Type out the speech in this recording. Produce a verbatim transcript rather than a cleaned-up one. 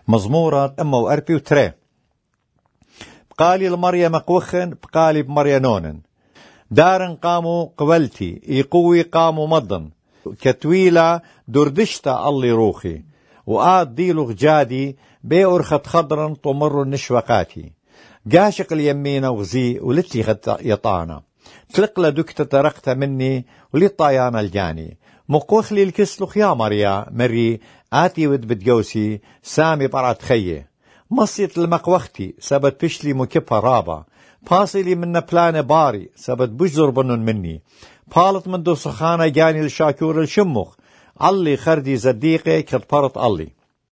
مزمورة أما وأربي وتري. بقالي المريم قوخن بقالي بمريانون دارن قاموا قبلتي يقوي قاموا مضن كتويلة دردشتا اللي روخي وآد ديلو غجادي بي أرخت خضرا طمر النشوقاتي قاشق اليمين وغزي ولتي خد يطانا تلقلا دكتة ترقت مني ولي طايانا الجاني مقوخ لي الكسلخ يا مريا مري آتي ود بتجوسي سامي برات خيه مصيت المقوختي سبت بشلي مكبها رابا باصلي من بلان باري سبت بجزر بنن مني بالت من دو سخانة جاني الشاكور الشمخ علي خردي زديقي كالبرط علي